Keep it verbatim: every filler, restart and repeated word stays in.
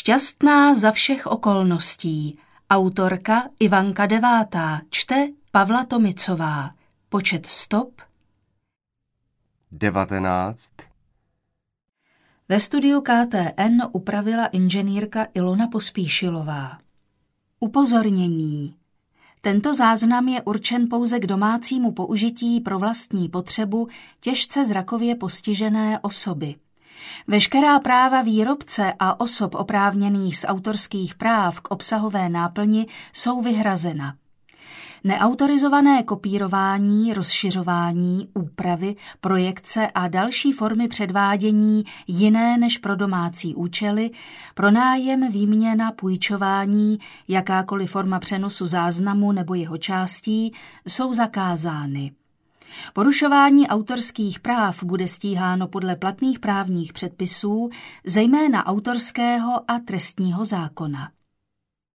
Šťastná za všech okolností. Autorka Ivanka Devátá, čte Pavla Tomicová. Počet stop devatenáct. Ve studiu K T N upravila inženýrka Ilona Pospíšilová. Upozornění. Tento záznam je určen pouze k domácímu použití pro vlastní potřebu těžce zrakově postižené osoby. Veškerá práva výrobce a osob oprávněných z autorských práv k obsahové náplni jsou vyhrazena. Neautorizované kopírování, rozšiřování, úpravy, projekce a další formy předvádění jiné než pro domácí účely, pronájem, výměna, půjčování, jakákoliv forma přenosu záznamu nebo jeho částí jsou zakázány. Porušování autorských práv bude stíháno podle platných právních předpisů, zejména autorského a trestního zákona.